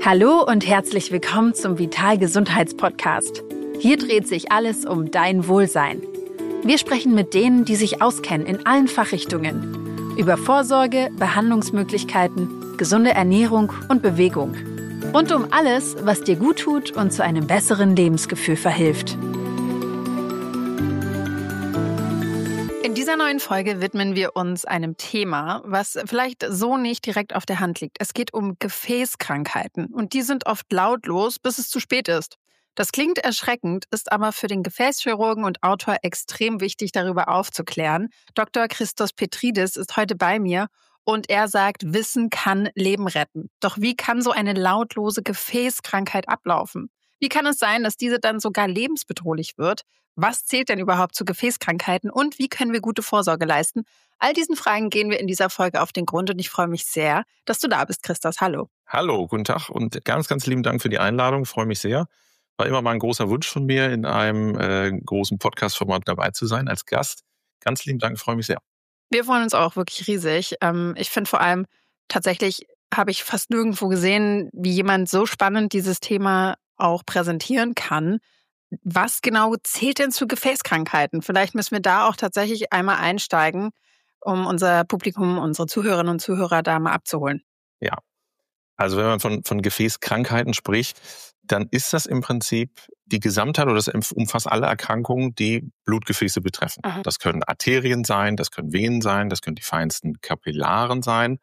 Hallo und herzlich willkommen zum Vital Gesundheitspodcast. Hier dreht sich alles um dein Wohlsein. Wir sprechen mit denen, die sich auskennen in allen Fachrichtungen. Über Vorsorge, Behandlungsmöglichkeiten, gesunde Ernährung und Bewegung. Rund um alles, was dir gut tut und zu einem besseren Lebensgefühl verhilft. In dieser neuen Folge widmen wir uns einem Thema, was vielleicht so nicht direkt auf der Hand liegt. Es geht um Gefäßkrankheiten und die sind oft lautlos, bis es zu spät ist. Das klingt erschreckend, ist aber für den Gefäßchirurgen und Autor extrem wichtig, darüber aufzuklären. Dr. Christos Petridis ist heute bei mir und er sagt, Wissen kann Leben retten. Doch wie kann so eine lautlose Gefäßkrankheit ablaufen? Wie kann es sein, dass diese dann sogar lebensbedrohlich wird? Was zählt denn überhaupt zu Gefäßkrankheiten und wie können wir gute Vorsorge leisten? All diesen Fragen gehen wir in dieser Folge auf den Grund und ich freue mich sehr, dass du da bist, Christos. Hallo. Hallo, guten Tag und ganz lieben Dank für die Einladung. Ich freue mich sehr. War immer mal ein großer Wunsch von mir, in einem großen Podcast-Format dabei zu sein als Gast. Ganz lieben Dank, freue mich sehr. Wir freuen uns auch wirklich riesig. Ich finde vor allem, tatsächlich habe ich fast nirgendwo gesehen, wie jemand so spannend dieses Thema auch präsentieren kann. Was genau zählt denn zu Gefäßkrankheiten? Vielleicht müssen wir da auch tatsächlich einmal einsteigen, um unser Publikum, unsere Zuhörerinnen und Zuhörer da mal abzuholen. Ja, also wenn man von Gefäßkrankheiten spricht, dann ist das im Prinzip die Gesamtheit oder das umfasst alle Erkrankungen, die Blutgefäße betreffen. Aha. Das können Arterien sein, das können Venen sein, das können die feinsten Kapillaren sein.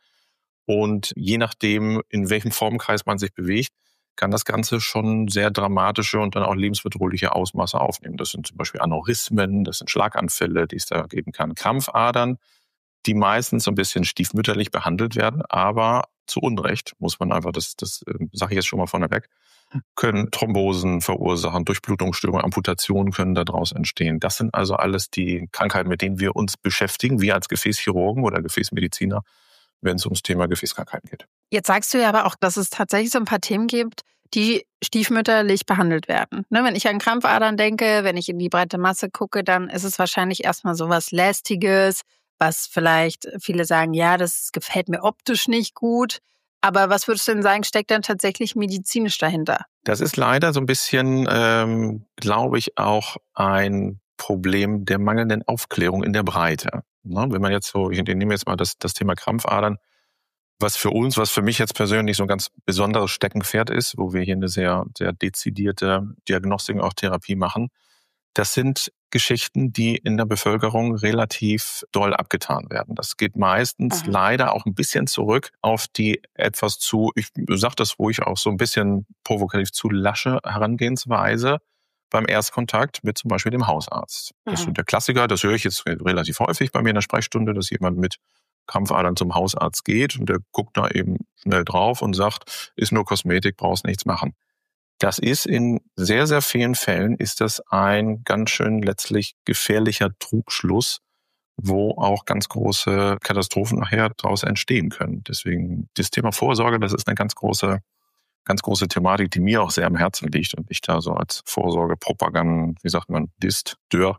Und je nachdem, in welchem Formenkreis man sich bewegt, kann das Ganze schon sehr dramatische und dann auch lebensbedrohliche Ausmaße aufnehmen. Das sind zum Beispiel Aneurysmen, das sind Schlaganfälle, die es da geben kann. Krampfadern, die meistens so ein bisschen stiefmütterlich behandelt werden, aber zu Unrecht, muss man einfach, das sage ich jetzt schon mal vorneweg, können Thrombosen verursachen, Durchblutungsstörungen, Amputationen können daraus entstehen. Das sind also alles die Krankheiten, mit denen wir uns beschäftigen, wir als Gefäßchirurgen oder Gefäßmediziner, wenn es ums Thema Gefäßkrankheiten geht. Jetzt sagst du ja aber auch, dass es tatsächlich so ein paar Themen gibt, die stiefmütterlich behandelt werden. Ne, wenn ich an Krampfadern denke, wenn ich in die breite Masse gucke, dann ist es wahrscheinlich erstmal so was Lästiges, was vielleicht viele sagen, ja, das gefällt mir optisch nicht gut. Aber was würdest du denn sagen, steckt dann tatsächlich medizinisch dahinter? Das ist leider so ein bisschen, glaube ich, auch ein Problem der mangelnden Aufklärung in der Breite. Ne? Wenn man jetzt so, ich nehme jetzt mal das Thema Krampfadern, was für mich jetzt persönlich so ein ganz besonderes Steckenpferd ist, wo wir hier eine sehr, sehr dezidierte Diagnostik und auch Therapie machen. Das sind Geschichten, die in der Bevölkerung relativ doll abgetan werden. Das geht meistens leider auch ein bisschen zurück auf die etwas zu, ich sage das ruhig auch so ein bisschen provokativ, zu lasche Herangehensweise beim Erstkontakt mit zum Beispiel dem Hausarzt. Das ist der Klassiker, das höre ich jetzt relativ häufig bei mir in der Sprechstunde, dass jemand mit Krampfadern zum Hausarzt geht und der guckt da eben schnell drauf und sagt, ist nur Kosmetik, brauchst nichts machen. Das ist in sehr, sehr vielen Fällen ist das ein ganz schön letztlich gefährlicher Trugschluss, wo auch ganz große Katastrophen nachher daraus entstehen können. Deswegen das Thema Vorsorge, das ist eine ganz große Thematik, die mir auch sehr am Herzen liegt und ich da so als Vorsorgepropaganden, wie sagt man, Dör,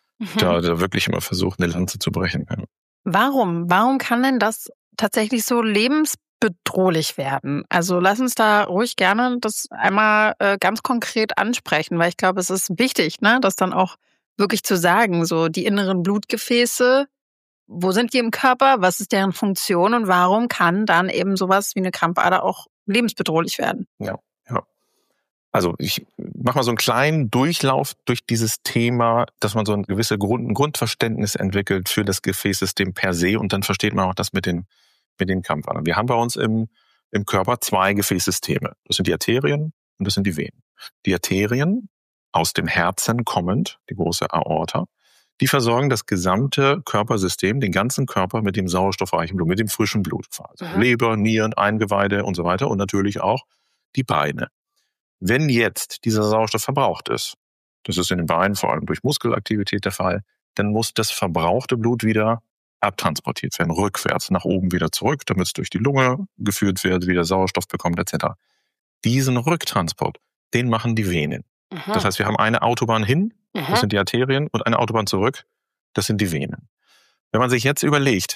da wirklich immer versuche, eine Lanze zu brechen. Ja. Warum kann denn das tatsächlich so lebensbedrohlich werden? Also lass uns da ruhig gerne das einmal ganz konkret ansprechen, weil ich glaube, es ist wichtig, ne, das dann auch wirklich zu sagen, so die inneren Blutgefäße, wo sind die im Körper, was ist deren Funktion und warum kann dann eben sowas wie eine Krampfader auch lebensbedrohlich werden? Ja. Also ich mache mal so einen kleinen Durchlauf durch dieses Thema, dass man so ein gewisses Grundverständnis entwickelt für das Gefäßsystem per se und dann versteht man auch das mit den Krampfadern. Wir haben bei uns im Körper zwei Gefäßsysteme. Das sind die Arterien und das sind die Venen. Die Arterien, aus dem Herzen kommend, die große Aorta, die versorgen das gesamte Körpersystem, den ganzen Körper mit dem sauerstoffreichen Blut, mit dem frischen Blut. Also Leber, Nieren, Eingeweide und so weiter und natürlich auch die Beine. Wenn jetzt dieser Sauerstoff verbraucht ist, das ist in den Beinen vor allem durch Muskelaktivität der Fall, dann muss das verbrauchte Blut wieder abtransportiert werden, rückwärts, nach oben wieder zurück, damit es durch die Lunge geführt wird, wieder Sauerstoff bekommt etc. Diesen Rücktransport, den machen die Venen. Das heißt, wir haben eine Autobahn hin, das sind die Arterien, und eine Autobahn zurück, das sind die Venen. Wenn man sich jetzt überlegt,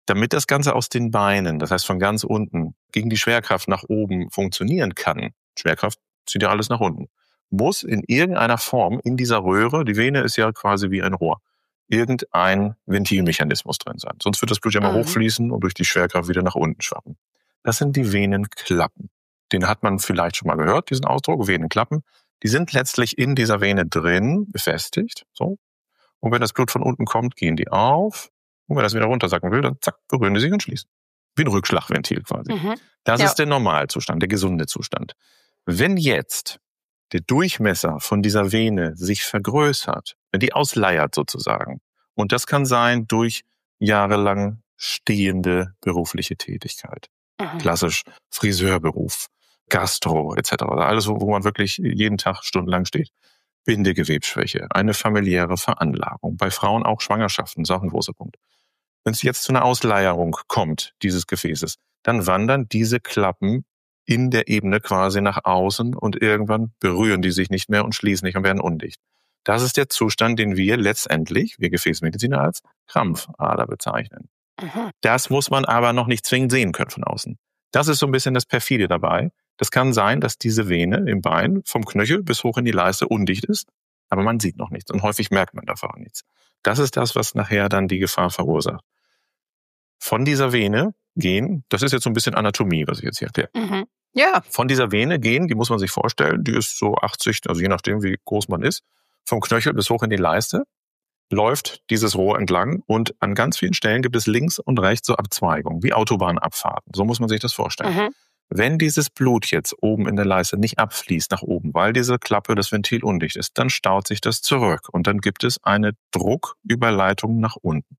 damit das Ganze aus den Beinen, das heißt von ganz unten, gegen die Schwerkraft nach oben funktionieren kann, Schwerkraft zieht ja alles nach unten, muss in irgendeiner Form in dieser Röhre, die Vene ist ja quasi wie ein Rohr, irgendein Ventilmechanismus drin sein. Sonst wird das Blut ja mal hochfließen und durch die Schwerkraft wieder nach unten schwappen. Das sind die Venenklappen. Den hat man vielleicht schon mal gehört, diesen Ausdruck, Venenklappen. Die sind letztlich in dieser Vene drin, befestigt. So. Und wenn das Blut von unten kommt, gehen die auf. Und wenn das wieder runtersacken will, dann zack, berühren die sich und schließen. Wie ein Rückschlagventil quasi. Das ist der Normalzustand, der gesunde Zustand. Wenn jetzt der Durchmesser von dieser Vene sich vergrößert, wenn die ausleiert sozusagen, und das kann sein durch jahrelang stehende berufliche Tätigkeit. Klassisch Friseurberuf, Gastro etc. Alles, wo man wirklich jeden Tag stundenlang steht. Bindegewebsschwäche, eine familiäre Veranlagung. Bei Frauen auch Schwangerschaften, ist auch ein großer Punkt. Wenn es jetzt zu einer Ausleierung kommt, dieses Gefäßes, dann wandern diese Klappen in der Ebene quasi nach außen und irgendwann berühren die sich nicht mehr und schließen nicht und werden undicht. Das ist der Zustand, den wir letztendlich, wir Gefäßmediziner, als Krampfader bezeichnen. Das muss man aber noch nicht zwingend sehen können von außen. Das ist so ein bisschen das Perfide dabei. Das kann sein, dass diese Vene im Bein vom Knöchel bis hoch in die Leiste undicht ist, aber man sieht noch nichts und häufig merkt man davon nichts. Das ist das, was nachher dann die Gefahr verursacht. Von dieser Vene gehen, das ist jetzt so ein bisschen Anatomie, was ich jetzt hier erkläre. Ja. Von dieser Vene gehen, die muss man sich vorstellen, die ist so 80, also je nachdem, wie groß man ist, vom Knöchel bis hoch in die Leiste, läuft dieses Rohr entlang und an ganz vielen Stellen gibt es links und rechts so Abzweigungen, wie Autobahnabfahrten. So muss man sich das vorstellen. Wenn dieses Blut jetzt oben in der Leiste nicht abfließt nach oben, weil diese Klappe, das Ventil undicht ist, dann staut sich das zurück und dann gibt es eine Drucküberleitung nach unten.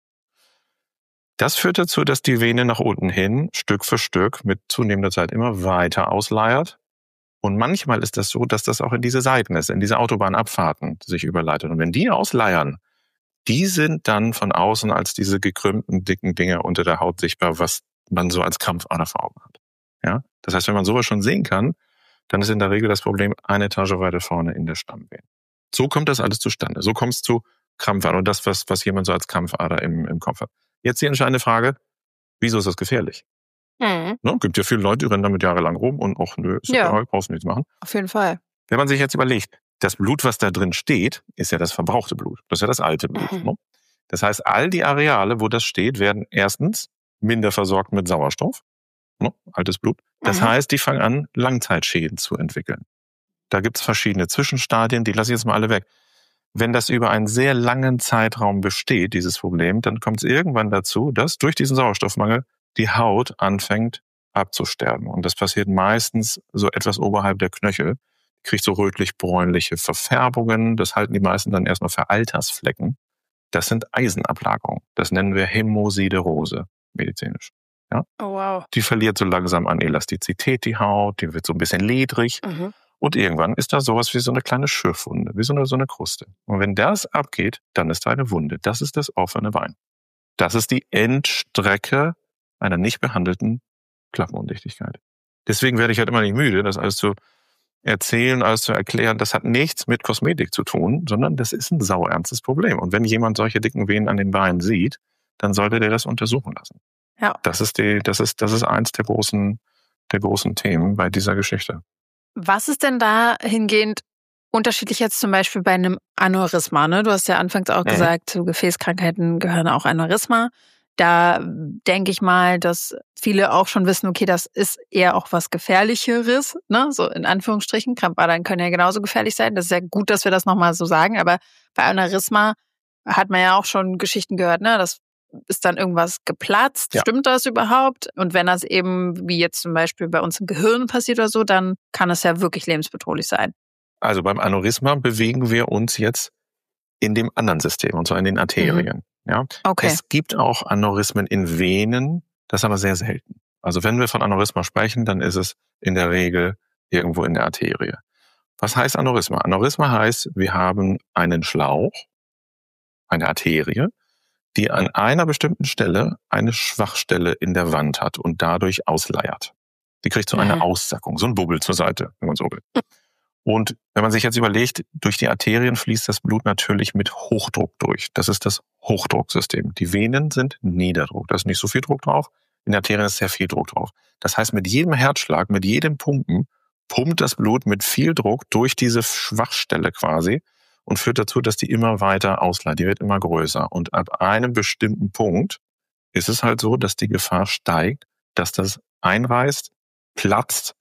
Das führt dazu, dass die Vene nach unten hin Stück für Stück mit zunehmender Zeit immer weiter ausleiert. Und manchmal ist das so, dass das auch in diese Seitennässe, in diese Autobahnabfahrten sich überleitet. Und wenn die ausleiern, die sind dann von außen als diese gekrümmten, dicken Dinger unter der Haut sichtbar, was man so als Krampfader vor Augen hat. Ja? Das heißt, wenn man sowas schon sehen kann, dann ist in der Regel das Problem eine Etage weiter vorne in der Stammvene. So kommt das alles zustande. So kommt es zu Krampfader und das, was jemand so als Krampfader im Kopf hat. Jetzt die entscheidende Frage, wieso ist das gefährlich? Ne? Gibt ja viele Leute, die rennen damit jahrelang rum und auch nö, ist egal, brauchst du nichts machen. Auf jeden Fall. Wenn man sich jetzt überlegt, das Blut, was da drin steht, ist ja das verbrauchte Blut. Das ist ja das alte Blut. Ne? Das heißt, all die Areale, wo das steht, werden erstens minder versorgt mit Sauerstoff. Ne? Altes Blut. Das heißt, die fangen an, Langzeitschäden zu entwickeln. Da gibt's verschiedene Zwischenstadien, die lasse ich jetzt mal alle weg. Wenn das über einen sehr langen Zeitraum besteht, dieses Problem, dann kommt es irgendwann dazu, dass durch diesen Sauerstoffmangel die Haut anfängt abzusterben. Und das passiert meistens so etwas oberhalb der Knöchel. Kriegt so rötlich-bräunliche Verfärbungen. Das halten die meisten dann erstmal für Altersflecken. Das sind Eisenablagerungen. Das nennen wir Hämosiderose medizinisch. Ja? Oh, wow. Die verliert so langsam an Elastizität, die Haut. Die wird so ein bisschen ledrig. Und irgendwann ist da sowas wie so eine kleine Schürfwunde, wie so eine Kruste. Und wenn das abgeht, dann ist da eine Wunde. Das ist das offene Bein. Das ist die Endstrecke einer nicht behandelten Klappenundichtigkeit. Deswegen werde ich halt immer nicht müde, das alles zu erzählen, alles zu erklären. Das hat nichts mit Kosmetik zu tun, sondern das ist ein sauernstes Problem. Und wenn jemand solche dicken Venen an den Beinen sieht, dann sollte der das untersuchen lassen. Ja. Das ist eins der großen Themen bei dieser Geschichte. Was ist denn da hingehend unterschiedlich jetzt zum Beispiel bei einem Aneurysma? Ne? Du hast ja anfangs auch gesagt, zu Gefäßkrankheiten gehören auch Aneurysma. Da denke ich mal, dass viele auch schon wissen, okay, das ist eher auch was Gefährlicheres, ne? So in Anführungsstrichen. Krampfadern können ja genauso gefährlich sein. Das ist ja gut, dass wir das nochmal so sagen. Aber bei Aneurysma hat man ja auch schon Geschichten gehört, ne? Das ist dann irgendwas geplatzt. Ja. Stimmt das überhaupt? Und wenn das eben, wie jetzt zum Beispiel bei uns im Gehirn passiert oder so, dann kann es ja wirklich lebensbedrohlich sein. Also beim Aneurysma bewegen wir uns jetzt in dem anderen System, und zwar in den Arterien. Ja? Okay. Es gibt auch Aneurysmen in Venen, das ist aber sehr selten. Also wenn wir von Aneurysma sprechen, dann ist es in der Regel irgendwo in der Arterie. Was heißt Aneurysma? Aneurysma heißt, wir haben einen Schlauch, eine Arterie, die an einer bestimmten Stelle eine Schwachstelle in der Wand hat und dadurch ausleiert. Die kriegt so eine Aussackung, so ein Bubbel zur Seite, wenn man so will. Und wenn man sich jetzt überlegt, durch die Arterien fließt das Blut natürlich mit Hochdruck durch. Das ist das Hochdrucksystem. Die Venen sind Niederdruck. Da ist nicht so viel Druck drauf. In den Arterien ist sehr viel Druck drauf. Das heißt, mit jedem Herzschlag, mit jedem Pumpen, pumpt das Blut mit viel Druck durch diese Schwachstelle quasi und führt dazu, dass die immer weiter ausleitet. Die wird immer größer. Und ab einem bestimmten Punkt ist es halt so, dass die Gefahr steigt, dass das einreißt, platzt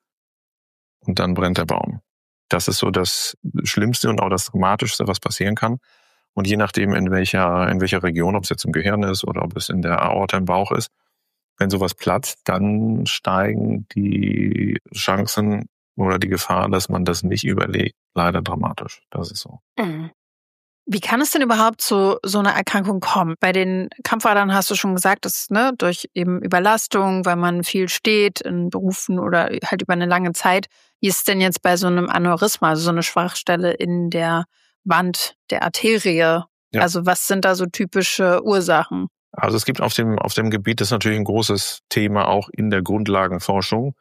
und dann brennt der Baum. Das ist so das Schlimmste und auch das Dramatischste, was passieren kann. Und je nachdem, in welcher Region, ob es jetzt im Gehirn ist oder ob es in der Aorta im Bauch ist, wenn sowas platzt, dann steigen die Chancen oder die Gefahr, dass man das nicht überlebt, leider dramatisch. Das ist so. Mhm. Wie kann es denn überhaupt zu so einer Erkrankung kommen? Bei den Krampfadern hast du schon gesagt, dass durch eben Überlastung, weil man viel steht in Berufen oder halt über eine lange Zeit. Wie ist es denn jetzt bei so einem Aneurysma, also so eine Schwachstelle in der Wand der Arterie? Ja. Also was sind da so typische Ursachen? Also es gibt auf dem Gebiet, das ist natürlich ein großes Thema auch in der Grundlagenforschung,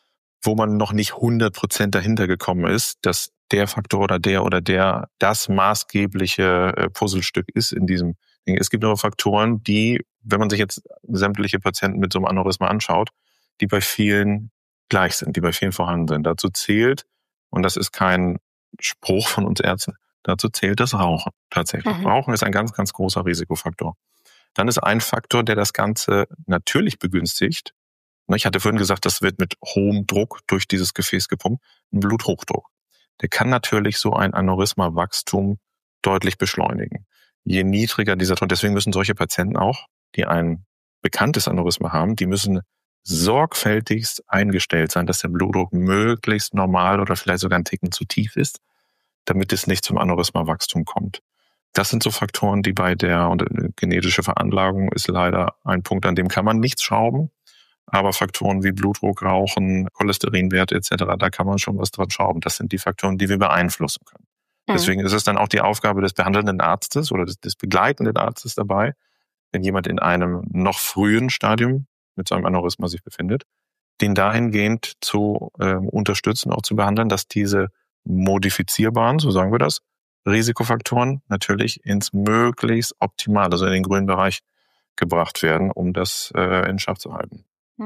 wo man noch nicht 100% dahinter gekommen ist, dass der Faktor oder der das maßgebliche Puzzlestück ist in diesem Ding. Es gibt aber Faktoren, die, wenn man sich jetzt sämtliche Patienten mit so einem Aneurysma anschaut, die bei vielen gleich sind, die bei vielen vorhanden sind. Dazu zählt, und das ist kein Spruch von uns Ärzten, dazu zählt das Rauchen tatsächlich. Mhm. Rauchen ist ein ganz, ganz großer Risikofaktor. Dann ist ein Faktor, der das Ganze natürlich begünstigt. Ich hatte vorhin gesagt, das wird mit hohem Druck durch dieses Gefäß gepumpt, ein Bluthochdruck. Der kann natürlich so ein Aneurysma-Wachstum deutlich beschleunigen. Je niedriger dieser Druck, deswegen müssen solche Patienten auch, die ein bekanntes Aneurysma haben, die müssen sorgfältigst eingestellt sein, dass der Blutdruck möglichst normal oder vielleicht sogar einen Ticken zu tief ist, damit es nicht zum Aneurysma-Wachstum kommt. Das sind so Faktoren, die bei und genetische Veranlagung ist leider ein Punkt, an dem kann man nichts schrauben. Aber Faktoren wie Blutdruck, Rauchen, Cholesterinwerte etc., da kann man schon was dran schrauben. Das sind die Faktoren, die wir beeinflussen können. Mhm. Deswegen ist es dann auch die Aufgabe des behandelnden Arztes oder des begleitenden Arztes dabei, wenn jemand in einem noch frühen Stadium mit seinem Aneurysma sich befindet, den dahingehend zu unterstützen, auch zu behandeln, dass diese modifizierbaren, so sagen wir das, Risikofaktoren natürlich ins möglichst optimale, also in den grünen Bereich gebracht werden, um das in Schach zu halten.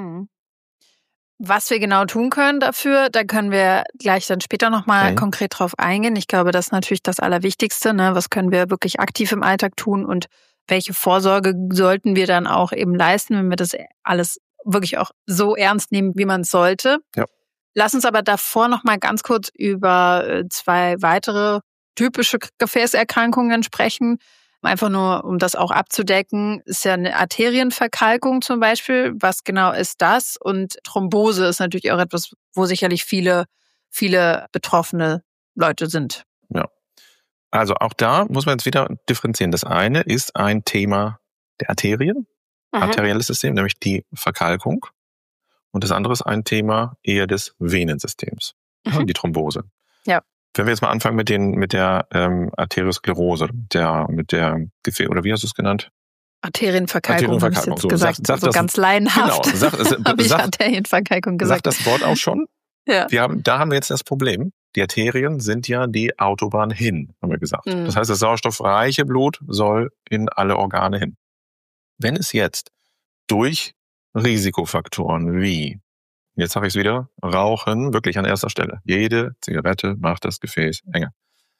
Was wir genau tun können dafür, da können wir gleich dann später nochmal konkret drauf eingehen. Ich glaube, das ist natürlich das Allerwichtigste. Was können wir wirklich aktiv im Alltag tun und welche Vorsorge sollten wir dann auch eben leisten, wenn wir das alles wirklich auch so ernst nehmen, wie man es sollte. Ja. Lass uns aber davor nochmal ganz kurz über 2 weitere typische Gefäßerkrankungen sprechen. Einfach nur, um das auch abzudecken, ist ja eine Arterienverkalkung zum Beispiel. Was genau ist das? Und Thrombose ist natürlich auch etwas, wo sicherlich viele betroffene Leute sind. Ja. Also auch da muss man jetzt wieder differenzieren. Das eine ist ein Thema der Arterien, arterielles System, nämlich die Verkalkung. Und das andere ist ein Thema eher des Venensystems, die Thrombose. Ja. Wenn wir jetzt mal anfangen mit der Arteriosklerose, mit der Gefäß, oder wie hast du es genannt? Arterienverkalkung, habe ich jetzt gesagt, sag so das, ganz laienhaft. Genau, habe ich Arterienverkalkung gesagt. Sagt das Wort auch schon? Ja. Da haben wir jetzt das Problem. Die Arterien sind ja die Autobahn hin, haben wir gesagt. Mhm. Das heißt, das sauerstoffreiche Blut soll in alle Organe hin. Wenn es jetzt durch Risikofaktoren wie, jetzt sage ich es wieder, Rauchen, wirklich an erster Stelle. Jede Zigarette macht das Gefäß enger.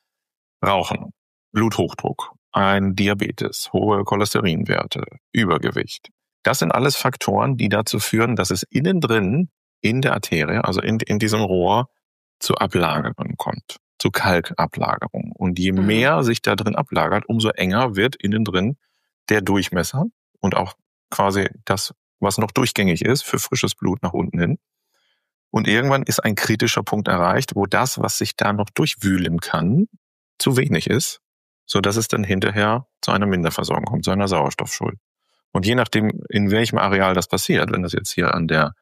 Rauchen, Bluthochdruck, ein Diabetes, hohe Cholesterinwerte, Übergewicht. Das sind alles Faktoren, die dazu führen, dass es innen drin in der Arterie, also in diesem Rohr, zu Ablagerungen kommt, zu Kalkablagerung. Und je mehr sich da drin ablagert, umso enger wird innen drin der Durchmesser und auch quasi das, was noch durchgängig ist für frisches Blut nach unten hin. Und irgendwann ist ein kritischer Punkt erreicht, wo das, was sich da noch durchwühlen kann, zu wenig ist, sodass es dann hinterher zu einer Minderversorgung kommt, zu einer Sauerstoffschuld. Und je nachdem, in welchem Areal das passiert, wenn das jetzt hier an der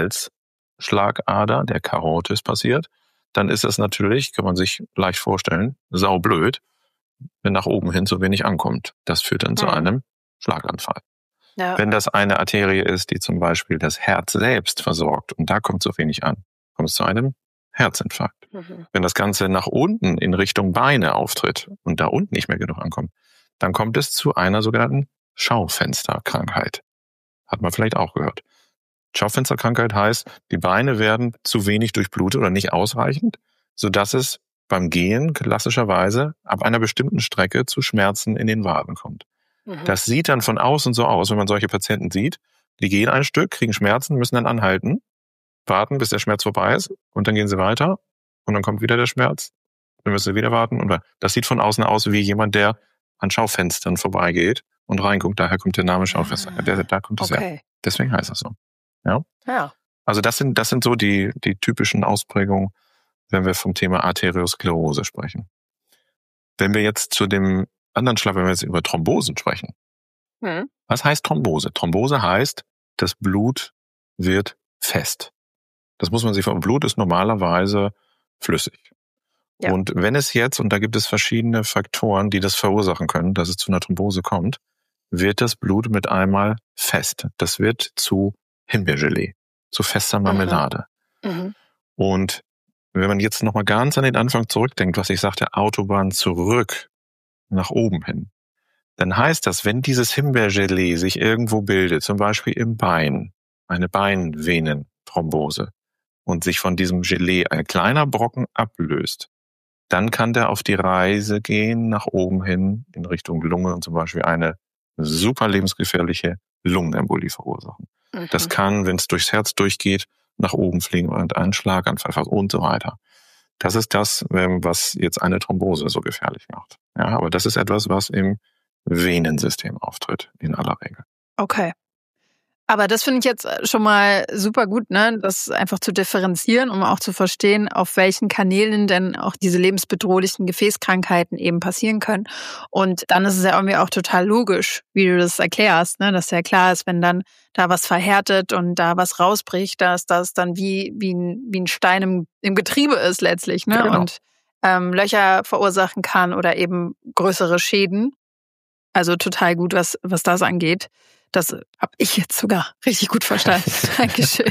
Halsschlagader, der Karotis passiert, dann ist das natürlich, kann man sich leicht vorstellen, saublöd, wenn nach oben hin so wenig ankommt. Das führt dann zu einem Schlaganfall. Ja. Wenn das eine Arterie ist, die zum Beispiel das Herz selbst versorgt und da kommt so wenig an, kommt es zu einem Herzinfarkt. Wenn das Ganze nach unten in Richtung Beine auftritt und da unten nicht mehr genug ankommt, dann kommt es zu einer sogenannten Schaufensterkrankheit. Hat man vielleicht auch gehört. Schaufensterkrankheit heißt, die Beine werden zu wenig durchblutet oder nicht ausreichend, sodass es beim Gehen klassischerweise ab einer bestimmten Strecke zu Schmerzen in den Waden kommt. Das sieht dann von außen so aus, wenn man solche Patienten sieht. Die gehen ein Stück, kriegen Schmerzen, müssen dann anhalten, warten, bis der Schmerz vorbei ist und dann gehen sie weiter und dann kommt wieder der Schmerz. Dann müssen sie wieder warten. Und das sieht von außen aus wie jemand, der an Schaufenstern vorbeigeht und reinguckt. Daher kommt der Name Schaufenster. Da kommt es her. Deswegen heißt das so. Ja. Also das sind so die typischen Ausprägungen, wenn wir vom Thema Arteriosklerose sprechen. Wenn wir jetzt zu dem anderen Schlag, wenn wir jetzt über Thrombosen sprechen. Was heißt Thrombose? Thrombose heißt, das Blut wird fest. Das muss man sich vorstellen. Blut ist normalerweise flüssig. Ja. Und wenn es jetzt, und da gibt es verschiedene Faktoren, die das verursachen können, dass es zu einer Thrombose kommt, wird das Blut mit einmal fest. Das wird zu Himbeergelee, zu fester Marmelade. Und wenn man jetzt nochmal ganz an den Anfang zurückdenkt, was ich sagte, Autobahn zurück nach oben hin, dann heißt das, wenn dieses Himbeergelee sich irgendwo bildet, zum Beispiel im Bein, eine Beinvenenthrombose, und sich von diesem Gelee ein kleiner Brocken ablöst, dann kann der auf die Reise gehen nach oben hin in Richtung Lunge und zum Beispiel eine super lebensgefährliche Lungenembolie verursachen. Das kann, wenn es durchs Herz durchgeht, nach oben fliegen und einen Schlaganfall und so weiter. Das ist das, was jetzt eine Thrombose so gefährlich macht. Ja, aber das ist etwas, was im Venensystem auftritt, in aller Regel. Okay. Aber das finde ich jetzt schon mal super gut, ne, das einfach zu differenzieren, um auch zu verstehen, auf welchen Kanälen denn auch diese lebensbedrohlichen Gefäßkrankheiten eben passieren können. Und dann ist es ja irgendwie auch total logisch, wie du das erklärst, ne, dass ja klar ist, wenn dann da was verhärtet und da was rausbricht, dass das dann wie ein Stein im Getriebe ist letztlich, ne, genau. Und Löcher verursachen kann oder eben größere Schäden. Also total gut, was das angeht. Das habe ich jetzt sogar richtig gut verstanden. Dankeschön.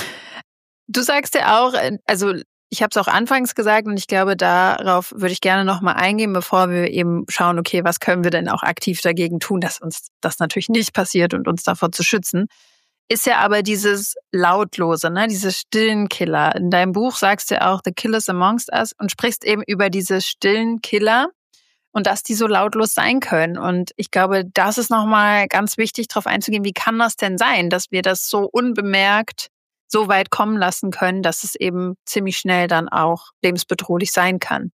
Du sagst ja auch, also ich habe es auch anfangs gesagt und ich glaube, darauf würde ich gerne nochmal eingehen, bevor wir eben schauen, okay, was können wir denn auch aktiv dagegen tun, dass uns das natürlich nicht passiert und uns davor zu schützen. Ist ja aber dieses Lautlose, ne, diese stillen Killer. In deinem Buch sagst du ja auch The Killers Amongst Us und sprichst eben über diese stillen Killer. Und dass die so lautlos sein können. Und ich glaube, das ist nochmal ganz wichtig, darauf einzugehen, wie kann das denn sein, dass wir das so unbemerkt so weit kommen lassen können, dass es eben ziemlich schnell dann auch lebensbedrohlich sein kann.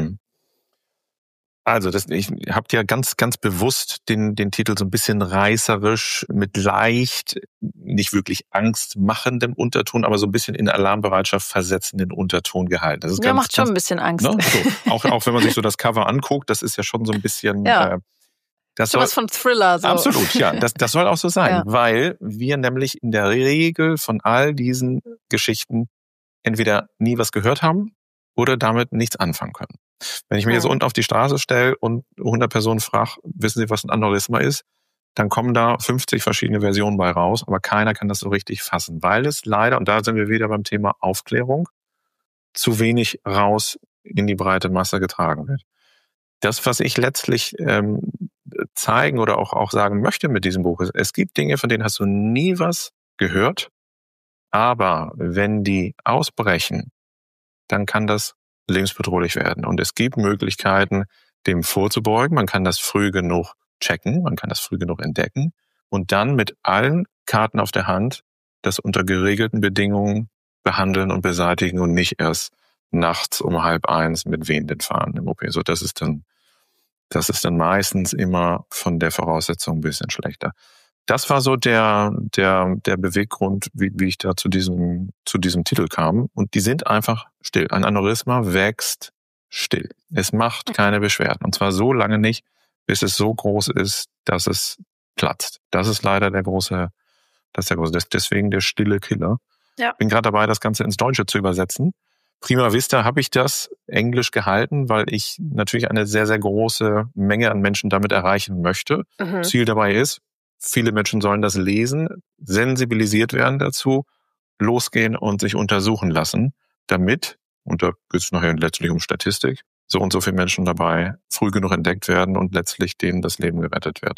Also ich habe ja ganz, ganz bewusst den Titel so ein bisschen reißerisch mit leicht, nicht wirklich angstmachendem Unterton, aber so ein bisschen in Alarmbereitschaft versetzenden Unterton gehalten. Das ist ja, macht schon ein bisschen Angst. Ne? So, auch wenn man sich so das Cover anguckt, das ist ja schon so ein bisschen... Ja. Das soll, was von Thriller. So. Absolut, ja. Das soll auch so sein, weil wir nämlich in der Regel von all diesen Geschichten entweder nie was gehört haben oder damit nichts anfangen können. Wenn ich mich jetzt unten auf die Straße stelle und 100 Personen frage, wissen Sie, was ein Aneurysma ist? Dann kommen da 50 verschiedene Versionen bei raus, aber keiner kann das so richtig fassen, weil es leider, und da sind wir wieder beim Thema Aufklärung, zu wenig raus in die breite Masse getragen wird. Das, was ich letztlich zeigen oder auch sagen möchte mit diesem Buch, ist, es gibt Dinge, von denen hast du nie was gehört, aber wenn die ausbrechen, dann kann das lebensbedrohlich werden. Und es gibt Möglichkeiten, dem vorzubeugen. Man kann das früh genug checken, man kann das früh genug entdecken und dann mit allen Karten auf der Hand das unter geregelten Bedingungen behandeln und beseitigen und nicht erst nachts um 12:30 mit wehenden Fahnen im OP. So, das ist dann meistens immer von der Voraussetzung ein bisschen schlechter. Das war so der Beweggrund, wie ich da zu diesem Titel kam. Und die sind einfach still. Ein Aneurysma wächst still. Es macht keine Beschwerden. Und zwar so lange nicht, bis es so groß ist, dass es platzt. Das ist leider deswegen der stille Killer. Ja. Bin gerade dabei, das Ganze ins Deutsche zu übersetzen. Prima vista habe ich das Englisch gehalten, weil ich natürlich eine sehr, sehr große Menge an Menschen damit erreichen möchte. Ziel dabei ist, viele Menschen sollen das lesen, sensibilisiert werden dazu, losgehen und sich untersuchen lassen, damit und da geht es nachher letztlich um Statistik, so und so viele Menschen dabei früh genug entdeckt werden und letztlich denen das Leben gerettet wird.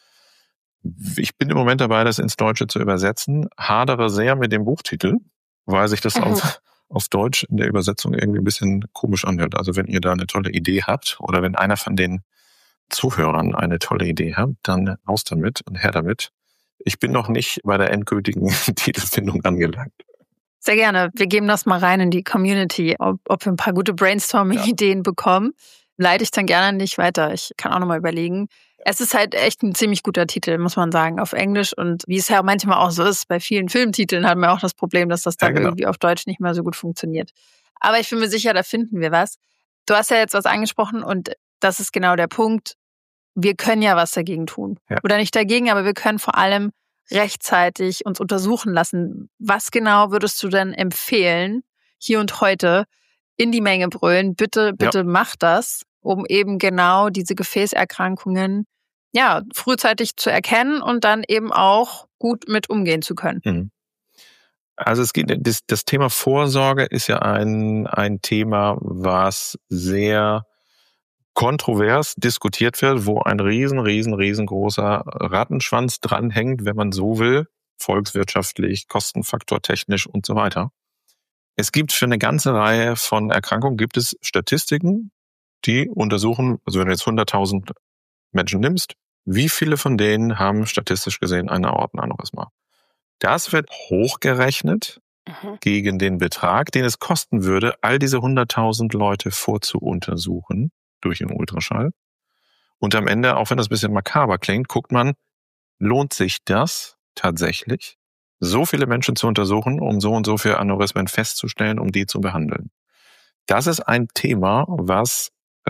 Ich bin im Moment dabei, das ins Deutsche zu übersetzen, hadere sehr mit dem Buchtitel, weil sich das auf Deutsch in der Übersetzung irgendwie ein bisschen komisch anhört. Also wenn ihr da eine tolle Idee habt oder wenn einer von den Zuhörern eine tolle Idee hat, dann raus damit und her damit. Ich bin noch nicht bei der endgültigen Titelfindung angelangt. Sehr gerne. Wir geben das mal rein in die Community, ob wir ein paar gute Brainstorming-Ideen bekommen. Leite ich dann gerne nicht weiter. Ich kann auch nochmal überlegen. Es ist halt echt ein ziemlich guter Titel, muss man sagen, auf Englisch. Und wie es ja manchmal auch so ist, bei vielen Filmtiteln haben wir auch das Problem, dass das dann irgendwie auf Deutsch nicht mehr so gut funktioniert. Aber ich bin mir sicher, da finden wir was. Du hast ja jetzt was angesprochen und das ist genau der Punkt. Wir können ja was dagegen tun. Ja. Oder nicht dagegen, aber wir können vor allem rechtzeitig uns untersuchen lassen. Was genau würdest du denn empfehlen, hier und heute in die Menge brüllen? Bitte mach das, um eben genau diese Gefäßerkrankungen frühzeitig zu erkennen und dann eben auch gut mit umgehen zu können. Also es geht, das Thema Vorsorge ist ja ein Thema, was sehr kontrovers diskutiert wird, wo ein riesengroßer Rattenschwanz dranhängt, wenn man so will, volkswirtschaftlich, kostenfaktortechnisch und so weiter. Es gibt für eine ganze Reihe von Erkrankungen gibt es Statistiken, die untersuchen, also wenn du jetzt 100.000 Menschen nimmst, wie viele von denen haben statistisch gesehen ein Aortenaneurysma? Das wird hochgerechnet gegen den Betrag, den es kosten würde, all diese 100.000 Leute vorzuuntersuchen durch den Ultraschall. Und am Ende, auch wenn das ein bisschen makaber klingt, guckt man, lohnt sich das tatsächlich, so viele Menschen zu untersuchen, um so und so viele Aneurysmen festzustellen, um die zu behandeln. Das ist ein Thema, was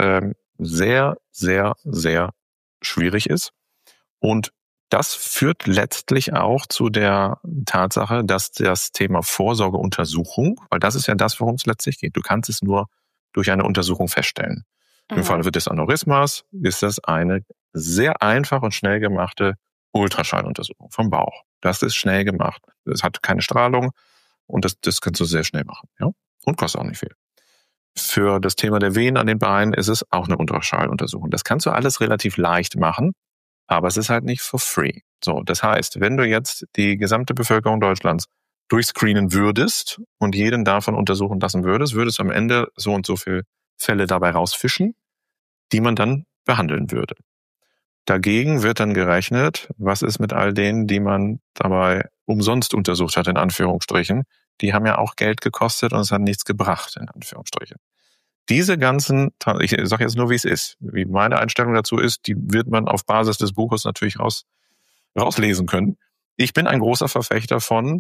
sehr, sehr, sehr schwierig ist. Und das führt letztlich auch zu der Tatsache, dass das Thema Vorsorgeuntersuchung, weil das ist ja das, worum es letztlich geht. Du kannst es nur durch eine Untersuchung feststellen. Im Falle des Aneurysmas ist das eine sehr einfach und schnell gemachte Ultraschalluntersuchung vom Bauch. Das ist schnell gemacht. Es hat keine Strahlung und das kannst du sehr schnell machen. Ja? Und kostet auch nicht viel. Für das Thema der Venen an den Beinen ist es auch eine Ultraschalluntersuchung. Das kannst du alles relativ leicht machen, aber es ist halt nicht for free. So, das heißt, wenn du jetzt die gesamte Bevölkerung Deutschlands durchscreenen würdest und jeden davon untersuchen lassen würdest du am Ende so und so viele Fälle dabei rausfischen, die man dann behandeln würde. Dagegen wird dann gerechnet, was ist mit all denen, die man dabei umsonst untersucht hat, in Anführungsstrichen. Die haben ja auch Geld gekostet und es hat nichts gebracht, in Anführungsstrichen. Diese ganzen, ich sage jetzt nur, wie es ist, wie meine Einstellung dazu ist, die wird man auf Basis des Buches natürlich rauslesen können. Ich bin ein großer Verfechter von,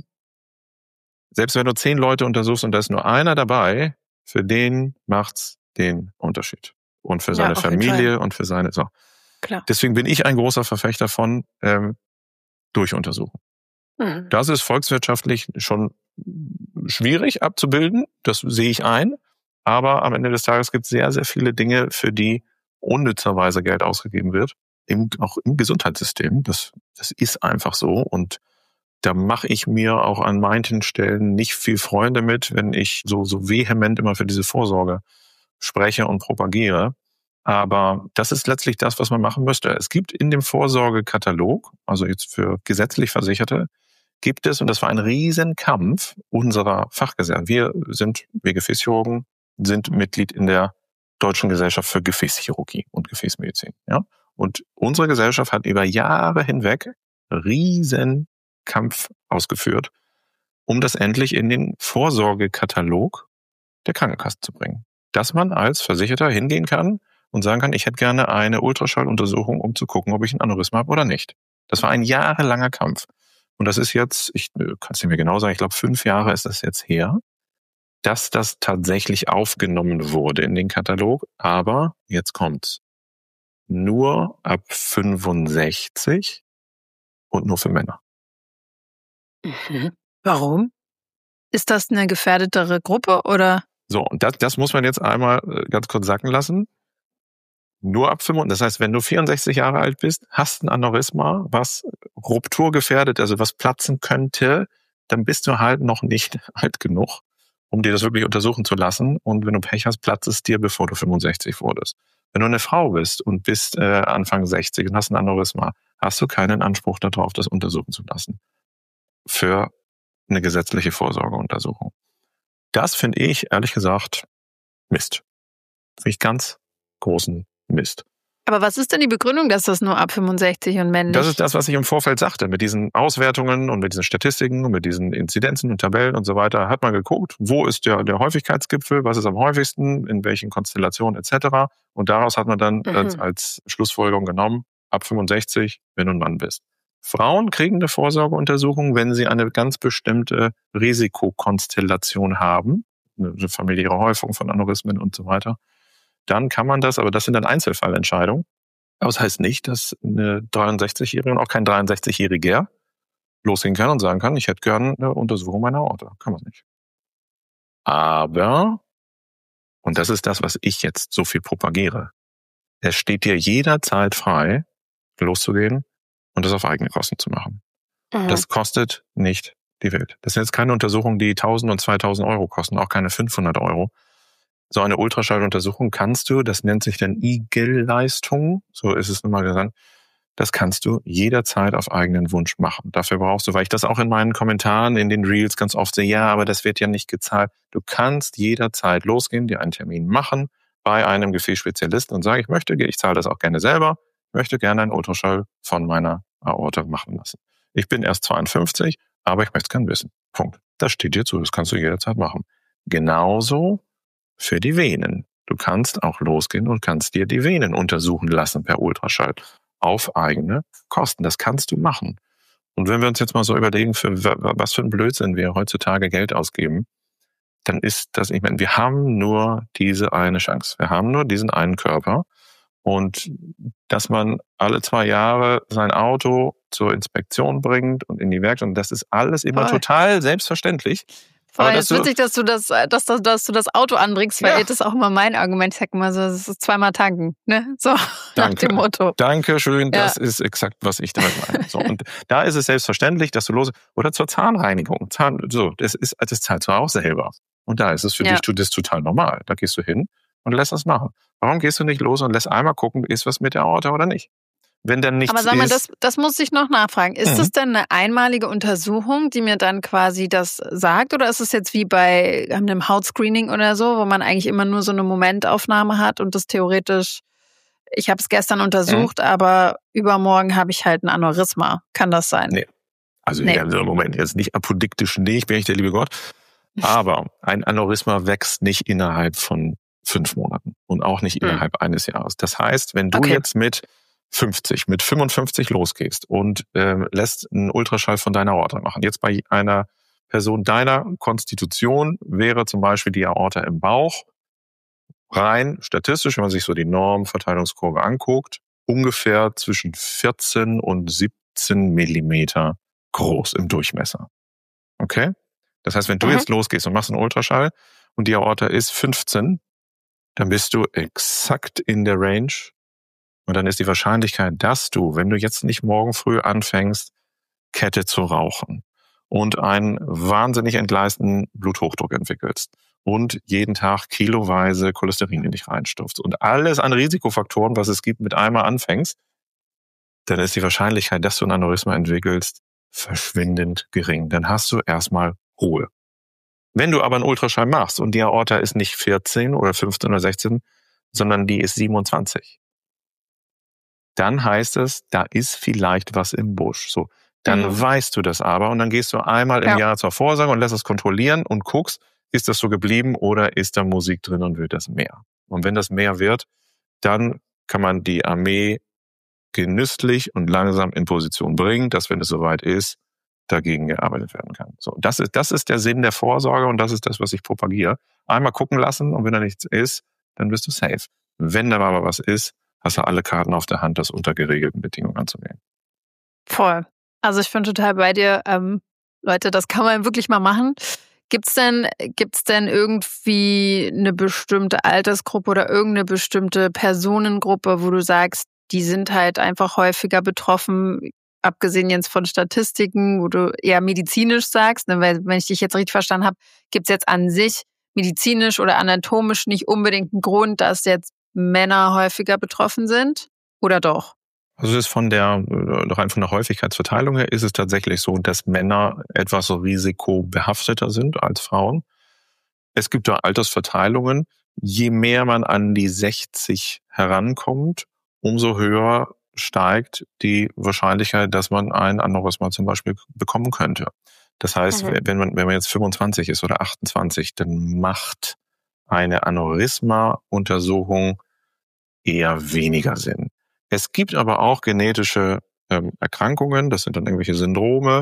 selbst wenn du 10 Leute untersuchst und da ist nur einer dabei, für den macht's den Unterschied. Und für seine Familie und für seine, so. Klar. Deswegen bin ich ein großer Verfechter von Durchuntersuchung. Das ist volkswirtschaftlich schon schwierig abzubilden, das sehe ich ein. Aber am Ende des Tages gibt es sehr, sehr viele Dinge, für die unnützerweise Geld ausgegeben wird, auch im Gesundheitssystem. Das ist einfach so. Und da mache ich mir auch an manchen Stellen nicht viel Freunde mit, wenn ich so vehement immer für diese Vorsorge spreche und propagiere. Aber das ist letztlich das, was man machen müsste. Es gibt in dem Vorsorgekatalog, also jetzt für gesetzlich Versicherte, gibt es, und das war ein Riesenkampf unserer Fachgesellschaft. Wir Gefäßchirurgen, sind Mitglied in der Deutschen Gesellschaft für Gefäßchirurgie und Gefäßmedizin. Ja? Und unsere Gesellschaft hat über Jahre hinweg riesen Kampf ausgeführt, um das endlich in den Vorsorgekatalog der Krankenkasse zu bringen. Dass man als Versicherter hingehen kann und sagen kann, ich hätte gerne eine Ultraschalluntersuchung, um zu gucken, ob ich ein Aneurysma habe oder nicht. Das war ein jahrelanger Kampf. Und das ist jetzt, ich kann es nicht mehr genau sagen, ich glaube 5 Jahre ist das jetzt her, dass das tatsächlich aufgenommen wurde in den Katalog. Aber jetzt kommt's. Nur ab 65 und nur für Männer. Warum? Ist das eine gefährdetere Gruppe oder? So, und das muss man jetzt einmal ganz kurz sacken lassen. Nur ab 65, das heißt, wenn du 64 Jahre alt bist, hast ein Aneurysma, was rupturgefährdet, also was platzen könnte, dann bist du halt noch nicht alt genug, um dir das wirklich untersuchen zu lassen. Und wenn du Pech hast, platzt es dir, bevor du 65 wurdest. Wenn du eine Frau bist und bist Anfang 60 und hast ein Aneurysma, hast du keinen Anspruch darauf, das untersuchen zu lassen. Für eine gesetzliche Vorsorgeuntersuchung. Das finde ich, ehrlich gesagt, Mist. Finde ich ganz großen Mist. Aber was ist denn die Begründung, dass das nur ab 65 und männlich? Das ist das, was ich im Vorfeld sagte. Mit diesen Auswertungen und mit diesen Statistiken und mit diesen Inzidenzen und Tabellen und so weiter hat man geguckt, wo ist der Häufigkeitsgipfel, was ist am häufigsten, in welchen Konstellationen etc. Und daraus hat man dann als Schlussfolgerung genommen, ab 65, wenn du ein Mann bist. Frauen kriegen eine Vorsorgeuntersuchung, wenn sie eine ganz bestimmte Risikokonstellation haben, eine familiäre Häufung von Aneurysmen und so weiter. Dann kann man das, aber das sind dann Einzelfallentscheidungen. Aber das heißt nicht, dass eine 63-Jährige und auch kein 63-Jähriger losgehen kann und sagen kann, ich hätte gern eine Untersuchung meiner Aorta. Kann man nicht. Aber, und das ist das, was ich jetzt so viel propagiere, es steht dir jederzeit frei, loszugehen und das auf eigene Kosten zu machen. Das kostet nicht die Welt. Das sind jetzt keine Untersuchungen, die 1.000 und 2.000 Euro kosten, auch keine 500 Euro. So eine Ultraschalluntersuchung kannst du, das nennt sich dann IG-Leistung, so ist es nun mal gesagt, das kannst du jederzeit auf eigenen Wunsch machen. Dafür brauchst du, weil ich das auch in meinen Kommentaren in den Reels ganz oft sehe, ja, aber das wird ja nicht gezahlt. Du kannst jederzeit losgehen, dir einen Termin machen bei einem Gefäßspezialisten und sagen, ich zahle das auch gerne selber, ich möchte gerne einen Ultraschall von meiner Aorta machen lassen. Ich bin erst 52, aber ich möchte es gerne wissen. Punkt. Das steht dir zu, das kannst du jederzeit machen. Genauso für die Venen. Du kannst auch losgehen und kannst dir die Venen untersuchen lassen per Ultraschall auf eigene Kosten. Das kannst du machen. Und wenn wir uns jetzt mal so überlegen, für was für ein Blödsinn wir heutzutage Geld ausgeben, dann ist das, ich meine, wir haben nur diese eine Chance. Wir haben nur diesen einen Körper. Und dass man alle 2 Jahre sein Auto zur Inspektion bringt und in die Werkstatt, und das ist alles immer total selbstverständlich. Aber es ist witzig, dass du das Auto anbringst, weil das ist auch immer mein Argument. Ich sag mal so, das ist 2-mal tanken, ne? So, nach dem Motto. Dankeschön, das ist exakt, was ich damit meine. So, und da ist es selbstverständlich, dass du oder zur Zahnreinigung. Das zahlst du auch selber. Und da ist es für dich das total normal. Da gehst du hin und lässt das machen. Warum gehst du nicht los und lässt einmal gucken, ist was mit der Aorta oder nicht? Wenn dann nichts ist. Aber sag mal, das muss ich noch nachfragen. Ist das denn eine einmalige Untersuchung, die mir dann quasi das sagt? Oder ist es jetzt wie bei einem Hautscreening oder so, wo man eigentlich immer nur so eine Momentaufnahme hat und das theoretisch, ich habe es gestern untersucht, aber übermorgen habe ich halt ein Aneurysma. Kann das sein? Nee. Also Moment, jetzt nicht apodiktisch nicht, bin ich der liebe Gott. Aber ein Aneurysma wächst nicht innerhalb von 5 Monaten und auch nicht innerhalb eines Jahres. Das heißt, wenn du jetzt mit 55 losgehst und lässt einen Ultraschall von deiner Aorta machen. Jetzt bei einer Person deiner Konstitution wäre zum Beispiel die Aorta im Bauch rein statistisch, wenn man sich so die Normverteilungskurve anguckt, ungefähr zwischen 14 und 17 Millimeter groß im Durchmesser. Okay? Das heißt, wenn du jetzt losgehst und machst einen Ultraschall und die Aorta ist 15, dann bist du exakt in der Range. Und dann ist die Wahrscheinlichkeit, dass du, wenn du jetzt nicht morgen früh anfängst, Kette zu rauchen und einen wahnsinnig entgleisten Bluthochdruck entwickelst und jeden Tag kiloweise Cholesterin in dich reinstopfst und alles an Risikofaktoren, was es gibt, mit einmal anfängst, dann ist die Wahrscheinlichkeit, dass du ein Aneurysma entwickelst, verschwindend gering. Dann hast du erstmal Ruhe. Wenn du aber einen Ultraschall machst und die Aorta ist nicht 14 oder 15 oder 16, sondern die ist 27, dann heißt es, da ist vielleicht was im Busch. So, dann weißt du das aber und dann gehst du einmal im Jahr zur Vorsorge und lässt es kontrollieren und guckst, ist das so geblieben oder ist da Musik drin und wird das mehr? Und wenn das mehr wird, dann kann man die Armee genüsslich und langsam in Position bringen, dass, wenn es soweit ist, dagegen gearbeitet werden kann. So, das ist der Sinn der Vorsorge und das ist das, was ich propagiere. Einmal gucken lassen und wenn da nichts ist, dann bist du safe. Wenn da aber was ist, hast du alle Karten auf der Hand, das unter geregelten Bedingungen anzugehen. Voll. Also ich bin total bei dir. Leute, das kann man wirklich mal machen. Gibt's denn irgendwie eine bestimmte Altersgruppe oder irgendeine bestimmte Personengruppe, wo du sagst, die sind halt einfach häufiger betroffen? abgesehen jetzt von Statistiken, wo du eher medizinisch sagst, ne, weil wenn ich dich jetzt richtig verstanden habe, gibt es jetzt an sich medizinisch oder anatomisch nicht unbedingt einen Grund, dass jetzt Männer häufiger betroffen sind? Oder doch? Also es ist rein von der Häufigkeitsverteilung her ist es tatsächlich so, dass Männer etwas risikobehafteter sind als Frauen. Es gibt da Altersverteilungen. Je mehr man an die 60 herankommt, umso höher steigt die Wahrscheinlichkeit, dass man ein Aneurysma zum Beispiel bekommen könnte. Das heißt, wenn man jetzt 25 ist oder 28, dann macht eine Aneurysma-Untersuchung eher weniger Sinn. Es gibt aber auch genetische Erkrankungen, das sind dann irgendwelche Syndrome,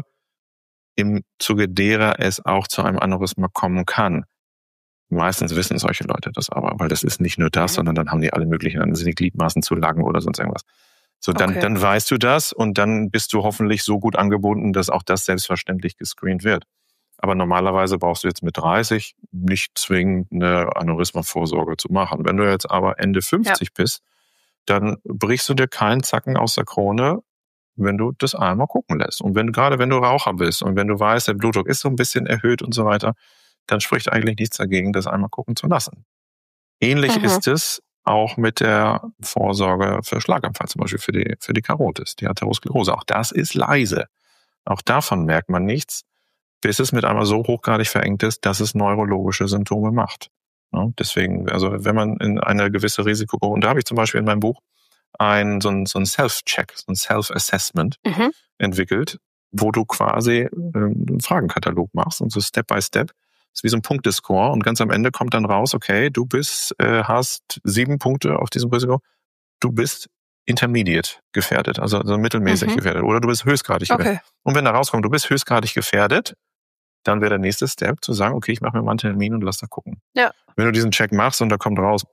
im Zuge derer es auch zu einem Aneurysma kommen kann. Meistens wissen solche Leute das aber, weil das ist nicht nur das, sondern dann haben die alle möglichen, dann sind die Gliedmaßen zu lang oder sonst irgendwas. So, dann weißt du das und dann bist du hoffentlich so gut angebunden, dass auch das selbstverständlich gescreent wird. Aber normalerweise brauchst du jetzt mit 30 nicht zwingend eine Aneurysma-Vorsorge zu machen. Wenn du jetzt aber Ende 50 bist, dann brichst du dir keinen Zacken aus der Krone, wenn du das einmal gucken lässt. Und gerade wenn du Raucher bist und wenn du weißt, der Blutdruck ist so ein bisschen erhöht und so weiter, dann spricht eigentlich nichts dagegen, das einmal gucken zu lassen. Ähnlich ist es auch mit der Vorsorge für Schlaganfall, zum Beispiel für die Karotis, die Atherosklerose. Auch das ist leise. Auch davon merkt man nichts, bis es mit einmal so hochgradig verengt ist, dass es neurologische Symptome macht. Ja, deswegen, also wenn man in eine gewisse Risikogruppe, und da habe ich zum Beispiel in meinem Buch so ein Self-Check, so ein Self-Assessment entwickelt, wo du quasi einen Fragenkatalog machst und so Step by Step. Das ist wie so ein Punktescore und ganz am Ende kommt dann raus, okay, du hast 7 Punkte auf diesem Risiko, du bist intermediate gefährdet, also mittelmäßig gefährdet oder du bist höchstgradig gefährdet. Und wenn da rauskommt, du bist höchstgradig gefährdet, dann wäre der nächste Step zu sagen, okay, ich mache mir mal einen Termin und lass da gucken. Ja. Wenn du diesen Check machst und da kommt raus,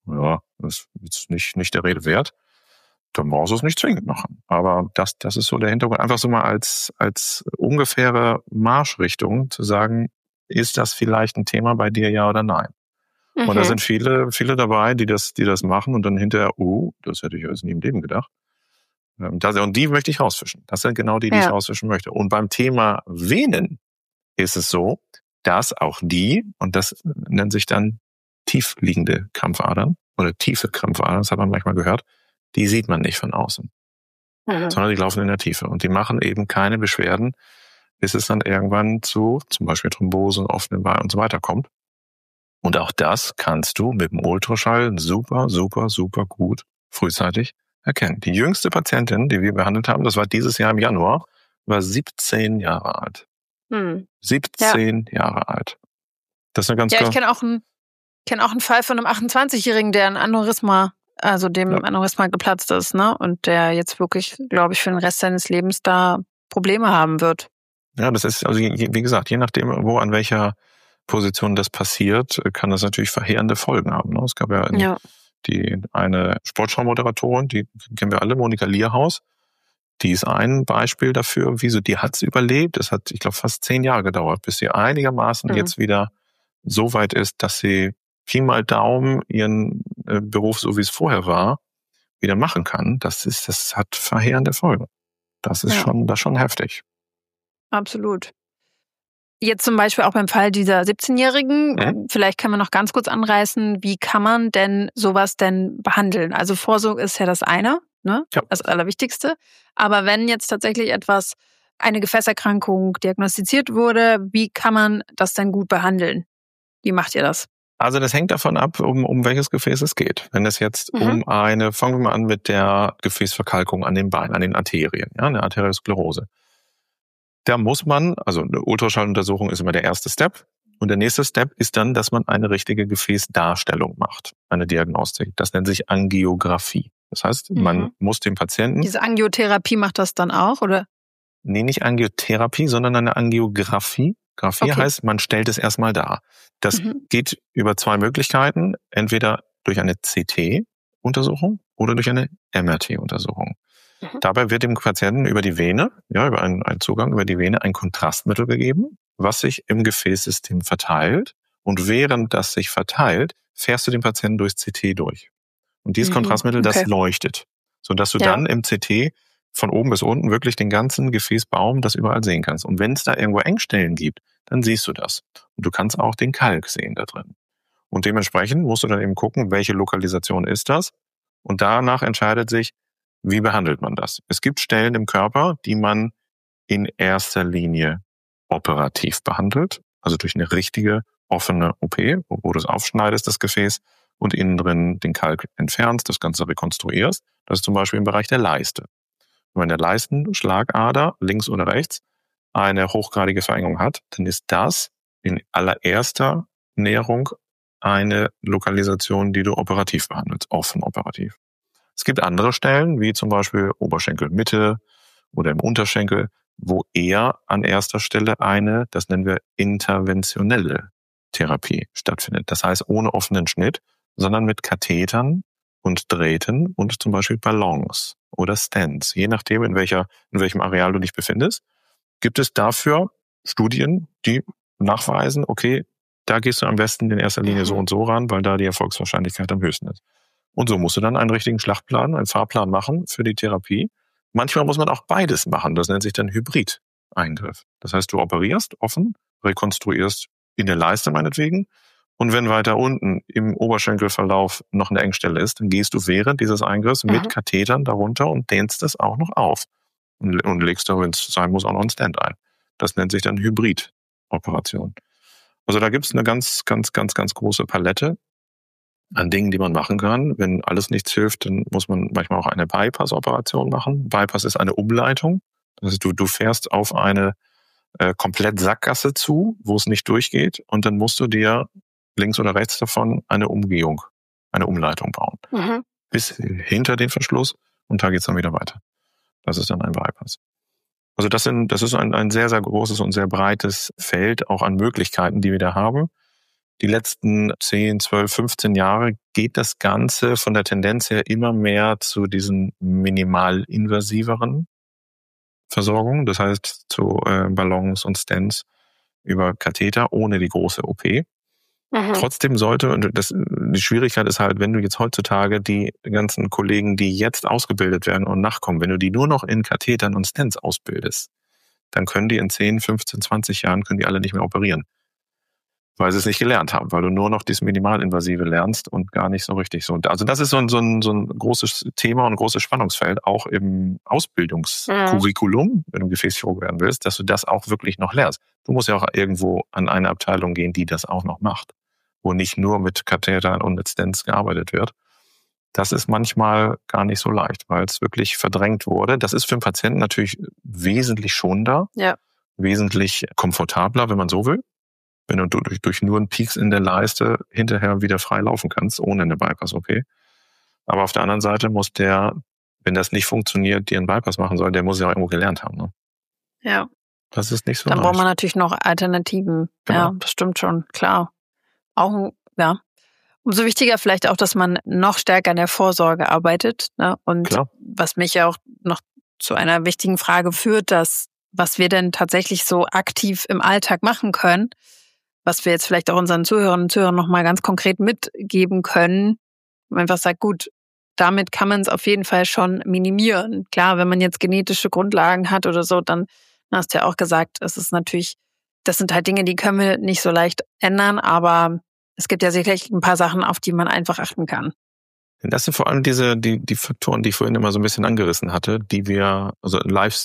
das ist nicht der Rede wert, dann brauchst du es nicht zwingend machen. Aber das ist so der Hintergrund. Einfach so mal als ungefähre Marschrichtung zu sagen, ist das vielleicht ein Thema bei dir, ja oder nein? Und da sind viele dabei, die das machen und dann hinterher, das hätte ich jetzt nie im Leben gedacht. Und die möchte ich rausfischen. Das sind genau die ich rausfischen möchte. Und beim Thema Venen ist es so, dass auch die, und das nennt sich dann tiefliegende Krampfadern oder tiefe Krampfadern, das hat man manchmal gehört, die sieht man nicht von außen, sondern die laufen in der Tiefe. Und die machen eben keine Beschwerden, bis es dann irgendwann zu zum Beispiel Thrombosen, offenen Beinen und so weiter kommt. Und auch das kannst du mit dem Ultraschall super, super, super gut frühzeitig erkennen. Die jüngste Patientin, die wir behandelt haben, das war dieses Jahr im Januar, war 17 Jahre alt. 17 Jahre alt. Das ist eine ganz ich kenne auch einen Fall von einem 28-Jährigen, der ein Aneurysma, also dem Aneurysma geplatzt ist, ne? Und der jetzt wirklich, glaube ich, für den Rest seines Lebens da Probleme haben wird. Ja, das ist, also wie gesagt, je nachdem, an welcher Position das passiert, kann das natürlich verheerende Folgen haben. Ne? Es gab eine Sportschau-Moderatorin, die kennen wir alle, Monika Lierhaus. Die ist ein Beispiel dafür, die hat's überlebt. Es hat, ich glaube, fast 10 Jahre gedauert, bis sie einigermaßen jetzt wieder so weit ist, dass sie Pi mal Daumen ihren Beruf, so wie es vorher war, wieder machen kann. Das hat verheerende Folgen. Das ist schon heftig. Absolut. Jetzt zum Beispiel auch beim Fall dieser 17-Jährigen, vielleicht kann man noch ganz kurz anreißen, wie kann man denn sowas denn behandeln? Also Vorsorge ist ja das eine, ne? Ja. Das Allerwichtigste. Aber wenn jetzt tatsächlich eine Gefäßerkrankung diagnostiziert wurde, wie kann man das denn gut behandeln? Wie macht ihr das? Also das hängt davon ab, um welches Gefäß es geht. Wenn es jetzt fangen wir mal an mit der Gefäßverkalkung an den Beinen, an den Arterien, eine Arteriosklerose. Da muss man, also eine Ultraschalluntersuchung ist immer der erste Step. Und der nächste Step ist dann, dass man eine richtige Gefäßdarstellung macht, eine Diagnostik. Das nennt sich Angiografie. Das heißt, man muss dem Patienten... Diese Angiotherapie macht das dann auch, oder? Nee, nicht Angiotherapie, sondern eine Angiografie. Graphie heißt, man stellt es erstmal dar. Das geht über 2 Möglichkeiten. Entweder durch eine CT-Untersuchung oder durch eine MRT-Untersuchung. Dabei wird dem Patienten über die Vene, über einen Zugang über die Vene, ein Kontrastmittel gegeben, was sich im Gefäßsystem verteilt. Und während das sich verteilt, fährst du den Patienten durchs CT durch. Und dieses Kontrastmittel, das leuchtet, sodass du dann im CT von oben bis unten wirklich den ganzen Gefäßbaum, das überall sehen kannst. Und wenn es da irgendwo Engstellen gibt, dann siehst du das. Und du kannst auch den Kalk sehen da drin. Und dementsprechend musst du dann eben gucken, welche Lokalisation ist das. Und danach entscheidet sich, wie behandelt man das. Es gibt Stellen im Körper, die man in erster Linie operativ behandelt, also durch eine richtige offene OP, wo du es aufschneidest, das Gefäß, und innen drin den Kalk entfernst, das Ganze rekonstruierst. Das ist zum Beispiel im Bereich der Leiste. Wenn der Leistenschlagader links oder rechts eine hochgradige Verengung hat, dann ist das in allererster Näherung eine Lokalisation, die du operativ behandelst, offen operativ. Es gibt andere Stellen, wie zum Beispiel Oberschenkelmitte oder im Unterschenkel, wo eher an erster Stelle eine, das nennen wir interventionelle Therapie stattfindet. Das heißt ohne offenen Schnitt, sondern mit Kathetern und Drähten und zum Beispiel Ballons oder Stents. Je nachdem, in welchem Areal du dich befindest, gibt es dafür Studien, die nachweisen, okay, da gehst du am besten in erster Linie so und so ran, weil da die Erfolgswahrscheinlichkeit am höchsten ist. Und so musst du dann einen richtigen Schlachtplan, einen Fahrplan machen für die Therapie. Manchmal muss man auch beides machen. Das nennt sich dann Hybrid-Eingriff. Das heißt, du operierst offen, rekonstruierst in der Leiste meinetwegen. Und wenn weiter unten im Oberschenkelverlauf noch eine Engstelle ist, dann gehst du während dieses Eingriffs mit Kathetern darunter und dehnst es auch noch auf. Und legst da, wenn es sein muss, auch noch einen Stent ein. Das nennt sich dann Hybrid-Operation. Also da gibt es eine ganz große Palette an Dingen, die man machen kann. Wenn alles nichts hilft, dann muss man manchmal auch eine Bypass-Operation machen. Bypass ist eine Umleitung. Das heißt, du fährst auf eine komplett Sackgasse zu, wo es nicht durchgeht, und dann musst du dir links oder rechts davon eine Umgehung, eine Umleitung bauen. Bis hinter den Verschluss, und da geht's dann wieder weiter. Das ist dann ein Bypass. Also das ist ein sehr, sehr großes und sehr breites Feld auch an Möglichkeiten, die wir da haben. Die letzten 10, 12, 15 Jahre geht das Ganze von der Tendenz her immer mehr zu diesen minimalinvasiveren Versorgungen, das heißt zu Ballons und Stents über Katheter ohne die große OP. Trotzdem die Schwierigkeit ist halt, wenn du jetzt heutzutage die ganzen Kollegen, die jetzt ausgebildet werden und nachkommen, wenn du die nur noch in Kathetern und Stents ausbildest, dann können die in 10, 15, 20 Jahren können die alle nicht mehr operieren. Weil sie es nicht gelernt haben, weil du nur noch dieses Minimalinvasive lernst und gar nicht so richtig so. Also das ist so ein großes Thema und ein großes Spannungsfeld, auch im Ausbildungskurriculum, wenn du Gefäßchirurg werden willst, dass du das auch wirklich noch lernst. Du musst ja auch irgendwo an eine Abteilung gehen, die das auch noch macht, wo nicht nur mit Kathetern und mit Stents gearbeitet wird. Das ist manchmal gar nicht so leicht, weil es wirklich verdrängt wurde. Das ist für den Patienten natürlich wesentlich schonender, wesentlich komfortabler, wenn man so will. Wenn du durch nur einen Pieks in der Leiste hinterher wieder frei laufen kannst, ohne eine Bypass-OP. Aber auf der anderen Seite muss der, wenn das nicht funktioniert, dir einen Bypass machen soll, der muss ja auch irgendwo gelernt haben. Ne? Ja. Das ist nicht so Dann leicht. braucht man natürlich noch Alternativen. Genau. Ja, das stimmt schon, klar. Auch, ja. Umso wichtiger vielleicht auch, dass man noch stärker an der Vorsorge arbeitet. Ne? Und klar, was mich ja auch noch zu einer wichtigen Frage führt, was wir denn tatsächlich so aktiv im Alltag machen können, was wir jetzt vielleicht auch unseren Zuhörerinnen und Zuhörern nochmal ganz konkret mitgeben können. Man einfach sagt, gut, damit kann man es auf jeden Fall schon minimieren. Klar, wenn man jetzt genetische Grundlagen hat oder so, dann hast du ja auch gesagt, es ist natürlich, das sind halt Dinge, die können wir nicht so leicht ändern, aber es gibt ja sicherlich ein paar Sachen, auf die man einfach achten kann. Das sind vor allem die Faktoren, die ich vorhin immer so ein bisschen angerissen hatte, die wir, also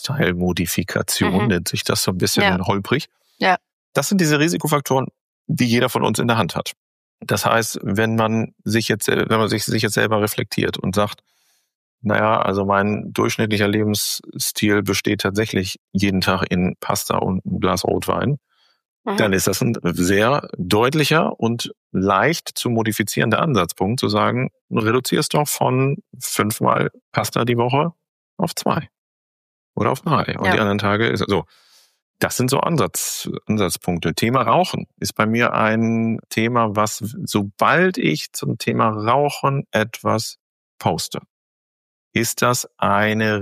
Lifestyle-Modifikation nennt sich das so ein bisschen holprig. Ja. Das sind diese Risikofaktoren, die jeder von uns in der Hand hat. Das heißt, wenn man sich jetzt selber reflektiert und sagt, naja, also mein durchschnittlicher Lebensstil besteht tatsächlich jeden Tag in Pasta und ein Glas Rotwein, dann ist das ein sehr deutlicher und leicht zu modifizierender Ansatzpunkt, zu sagen, du reduzierst doch von 5-mal Pasta die Woche auf 2 oder auf 3 und die anderen Tage ist so. Das sind so Ansatzpunkte. Thema Rauchen ist bei mir ein Thema, was, sobald ich zum Thema Rauchen etwas poste, ist das eine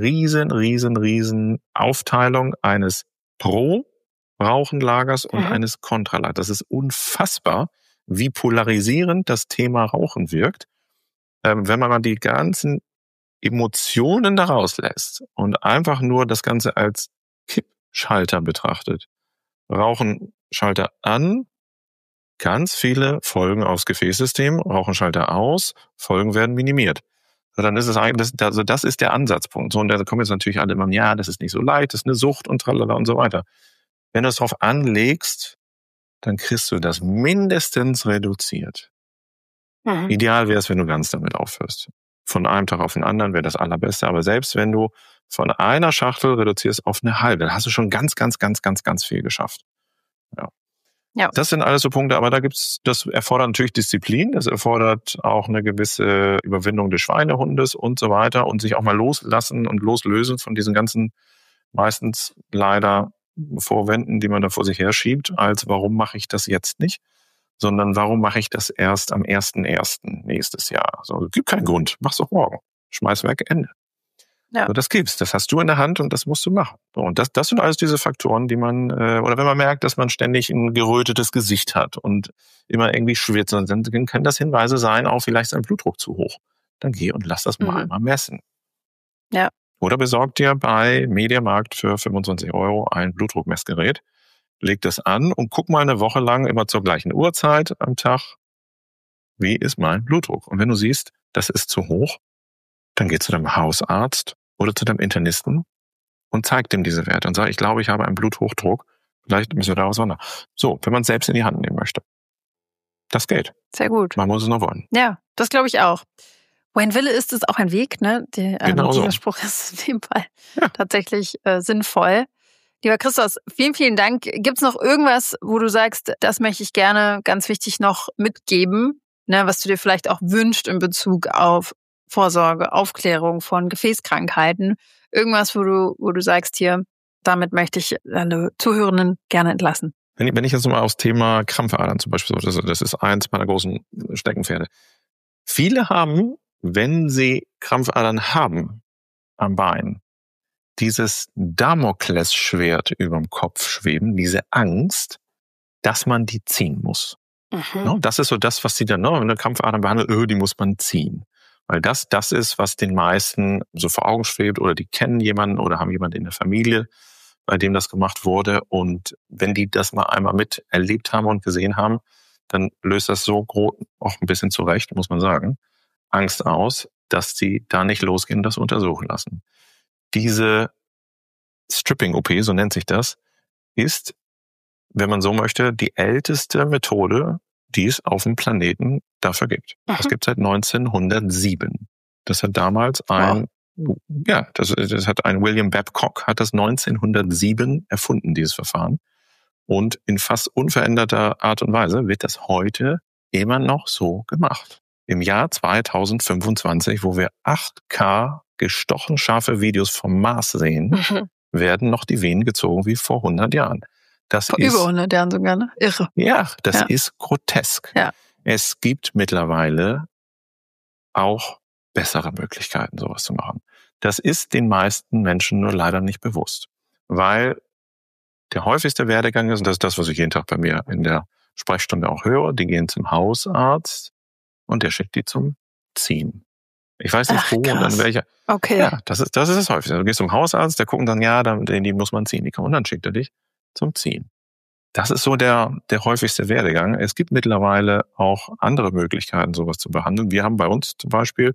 riesen Aufteilung eines Pro-Rauchen-Lagers und eines Kontralagers. Das ist unfassbar, wie polarisierend das Thema Rauchen wirkt. Wenn man mal die ganzen Emotionen da rauslässt und einfach nur das Ganze als Kippschalter betrachtet, Rauchenschalter an, ganz viele Folgen aufs Gefäßsystem, Rauchenschalter aus, Folgen werden minimiert. So, dann ist es eigentlich, das ist der Ansatzpunkt. So, und da kommen jetzt natürlich alle immer, ja, das ist nicht so leicht, das ist eine Sucht und tralala und so weiter. Wenn du es drauf anlegst, dann kriegst du das mindestens reduziert. Ideal wäre es, wenn du ganz damit aufhörst. Von einem Tag auf den anderen wäre das Allerbeste. Aber selbst wenn du von einer Schachtel reduzierst auf eine halbe, dann hast du schon ganz viel geschafft. Ja. Das sind alles so Punkte, aber das erfordert natürlich Disziplin, das erfordert auch eine gewisse Überwindung des Schweinehundes und so weiter und sich auch mal loslassen und loslösen von diesen ganzen meistens leider Vorwänden, die man da vor sich herschiebt, als warum mache ich das jetzt nicht, sondern warum mache ich das erst am 1.1. nächstes Jahr. So, gibt keinen Grund, mach's doch morgen. Schmeiß weg, Ende. Ja. So, das gibt's, das hast du in der Hand und das musst du machen. So, und das sind alles diese Faktoren, die man, oder wenn man merkt, dass man ständig ein gerötetes Gesicht hat und immer irgendwie schwitzt, dann können das Hinweise sein, auch vielleicht ist dein Blutdruck zu hoch. Dann geh und lass das mal einmal messen. Ja. Oder besorg dir bei Mediamarkt für 25 € ein Blutdruckmessgerät, leg das an und guck mal eine Woche lang immer zur gleichen Uhrzeit am Tag, wie ist mein Blutdruck? Und wenn du siehst, das ist zu hoch, dann geh zu deinem Hausarzt oder zu deinem Internisten und zeig dem diese Werte und sag, ich glaube, ich habe einen Bluthochdruck. Vielleicht müssen wir daraus wandern. So, wenn man es selbst in die Hand nehmen möchte. Das geht. Sehr gut. Man muss es noch wollen. Ja, das glaube ich auch. Wo ein Wille ist, ist auch ein Weg, ne? Genau dieser so. Spruch ist in dem Fall tatsächlich sinnvoll. Lieber Christos, vielen Dank. Gibt es noch irgendwas, wo du sagst, das möchte ich gerne ganz wichtig noch mitgeben, ne, was du dir vielleicht auch wünschst in Bezug auf Vorsorge, Aufklärung von Gefäßkrankheiten? Irgendwas, wo du sagst, hier, damit möchte ich alle Zuhörenden gerne entlassen. Wenn ich jetzt nochmal aufs Thema Krampfadern zum Beispiel, das ist eins meiner großen Steckenpferde. Viele haben, wenn sie Krampfadern haben am Bein, dieses Damoklesschwert überm Kopf schweben, diese Angst, dass man die ziehen muss. No, das ist so das, was sie dann, wenn eine Krampfader behandelt, die muss man ziehen. Weil das ist, was den meisten so vor Augen schwebt oder die kennen jemanden oder haben jemanden in der Familie, bei dem das gemacht wurde. Und wenn die das mal einmal miterlebt haben und gesehen haben, dann löst das so groß, auch ein bisschen zurecht, muss man sagen, Angst aus, dass sie da nicht losgehen und das untersuchen lassen. Diese Stripping-OP, so nennt sich das, ist, wenn man so möchte, die älteste Methode, die es auf dem Planeten dafür gibt. Das gibt es seit 1907. Das hat damals das hat ein William Babcock, hat das 1907 erfunden, dieses Verfahren. Und in fast unveränderter Art und Weise wird das heute immer noch so gemacht. Im Jahr 2025, wo wir 8K gestochen scharfe Videos vom Mars sehen, werden noch die Venen gezogen wie vor 100 Jahren. Vor über 100 Jahren sogar, ne? Irre. Ja, das ist grotesk. Ja. Es gibt mittlerweile auch bessere Möglichkeiten, sowas zu machen. Das ist den meisten Menschen nur leider nicht bewusst. Weil der häufigste Werdegang ist, und das ist das, was ich jeden Tag bei mir in der Sprechstunde auch höre, die gehen zum Hausarzt und der schickt die zum Ziehen. Ich weiß nicht, wo und an welcher. Okay. Ja, das ist das häufigste. Du gehst zum Hausarzt, der guckt dann, die muss man ziehen. Und dann schickt er dich zum Ziehen. Das ist so der häufigste Werdegang. Es gibt mittlerweile auch andere Möglichkeiten, sowas zu behandeln. Wir haben bei uns zum Beispiel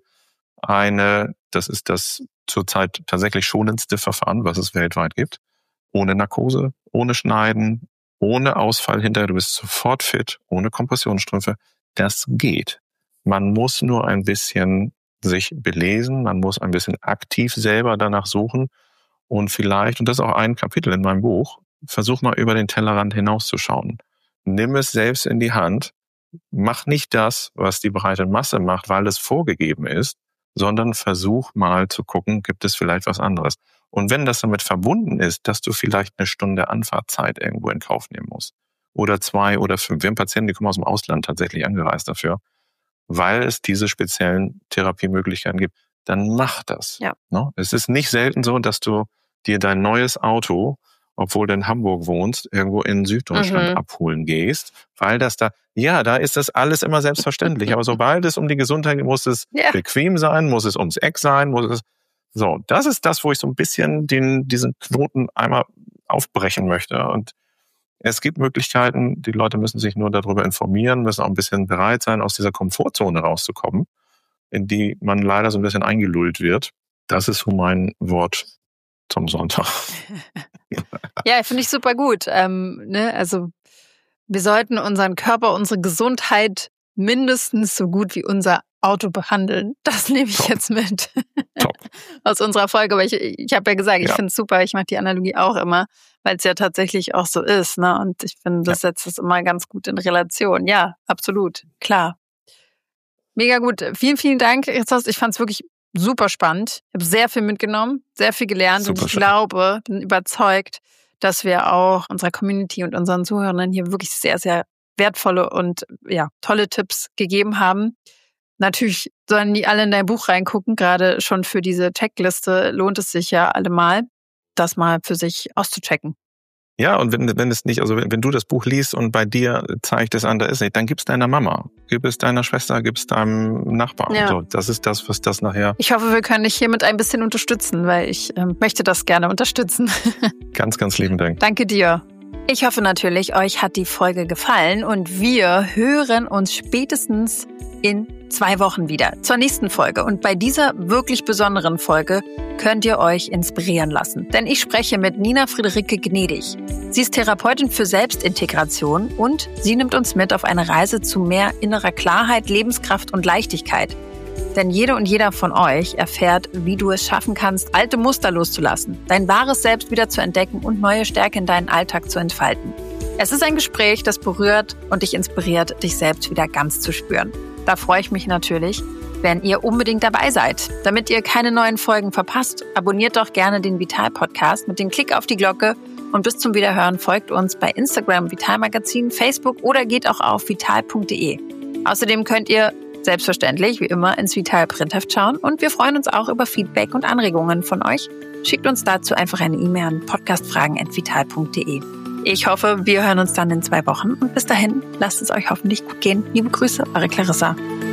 das ist das zurzeit tatsächlich schonendste Verfahren, was es weltweit gibt. Ohne Narkose, ohne Schneiden, ohne Ausfall hinterher. Du bist sofort fit, ohne Kompressionsstrümpfe. Das geht. Man muss nur ein bisschen sich belesen, man muss ein bisschen aktiv selber danach suchen und vielleicht, und das ist auch ein Kapitel in meinem Buch, versuch mal über den Tellerrand hinauszuschauen. Nimm es selbst in die Hand, mach nicht das, was die breite Masse macht, weil es vorgegeben ist, sondern versuch mal zu gucken, gibt es vielleicht was anderes. Und wenn das damit verbunden ist, dass du vielleicht eine Stunde Anfahrtzeit irgendwo in Kauf nehmen musst, oder 2 oder 5, wir haben Patienten, die kommen aus dem Ausland tatsächlich angereist dafür, weil es diese speziellen Therapiemöglichkeiten gibt, dann mach das. Ja. Es ist nicht selten so, dass du dir dein neues Auto obwohl du in Hamburg wohnst, irgendwo in Süddeutschland abholen gehst, weil das da ist das alles immer selbstverständlich. Aber sobald es um die Gesundheit geht, muss es bequem sein, muss es ums Eck sein, das ist das, wo ich so ein bisschen diesen Knoten einmal aufbrechen möchte. Und es gibt Möglichkeiten, die Leute müssen sich nur darüber informieren, müssen auch ein bisschen bereit sein, aus dieser Komfortzone rauszukommen, in die man leider so ein bisschen eingelullt wird. Das ist so mein Wort zum Sonntag. Ja, finde ich super gut. Also wir sollten unseren Körper, unsere Gesundheit mindestens so gut wie unser Auto behandeln. Das nehme ich jetzt mit. Top. Aus unserer Folge. Aber ich habe ja gesagt, ich finde es super. Ich mache die Analogie auch immer, weil es ja tatsächlich auch so ist. Ne? Und ich finde, das setzt es immer ganz gut in Relation. Ja, absolut. Klar. Mega gut. Vielen, vielen Dank. Ich fand es wirklich super spannend. Ich habe sehr viel mitgenommen, sehr viel gelernt. Super, und ich bin überzeugt, dass wir auch unserer Community und unseren Zuhörern hier wirklich sehr, sehr wertvolle und tolle Tipps gegeben haben. Natürlich sollen die alle in dein Buch reingucken, gerade schon für diese Checkliste lohnt es sich ja allemal, das mal für sich auszuchecken. Ja, und wenn es nicht, also wenn du das Buch liest und bei dir zeigt es an, da ist nicht, dann gib's deiner Mama, gib es deiner Schwester, gib es deinem Nachbarn. Ja. So, das ist das, was das nachher... Ich hoffe, wir können dich hiermit ein bisschen unterstützen, weil ich möchte das gerne unterstützen. Ganz, ganz lieben Dank. Danke dir. Ich hoffe natürlich, euch hat die Folge gefallen und wir hören uns spätestens in 2 Wochen wieder zur nächsten Folge. Und bei dieser wirklich besonderen Folge könnt ihr euch inspirieren lassen. Denn ich spreche mit Nina Friederike Gnedig. Sie ist Therapeutin für Selbstintegration und sie nimmt uns mit auf eine Reise zu mehr innerer Klarheit, Lebenskraft und Leichtigkeit. Denn jede und jeder von euch erfährt, wie du es schaffen kannst, alte Muster loszulassen, dein wahres Selbst wieder zu entdecken und neue Stärke in deinen Alltag zu entfalten. Es ist ein Gespräch, das berührt und dich inspiriert, dich selbst wieder ganz zu spüren. Da freue ich mich natürlich, wenn ihr unbedingt dabei seid. Damit ihr keine neuen Folgen verpasst, abonniert doch gerne den Vital-Podcast mit dem Klick auf die Glocke und bis zum Wiederhören folgt uns bei Instagram, Vital Magazin, Facebook oder geht auch auf vital.de. Außerdem könnt ihr selbstverständlich, wie immer, ins Vital Printheft schauen und wir freuen uns auch über Feedback und Anregungen von euch. Schickt uns dazu einfach eine E-Mail an podcastfragen@vital.de. Ich hoffe, wir hören uns dann in 2 Wochen und bis dahin, lasst es euch hoffentlich gut gehen. Liebe Grüße, eure Clarissa.